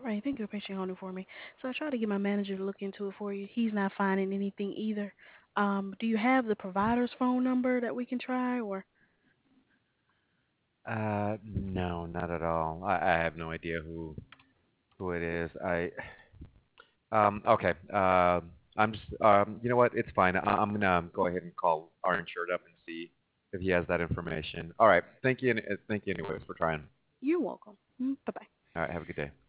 right, thank you for patiently holding for me. So I tried to get my manager to look into it for you. He's not finding anything either. Do you have the provider's phone number that we can try, or No, not at all. I have no idea who it is. Okay. I'm just, you know what? It's fine. I'm gonna go ahead and call our insured up and see if he has that information. All right. Thank you. Thank you anyways for trying. you're welcome. Bye bye. All right. Have a good day.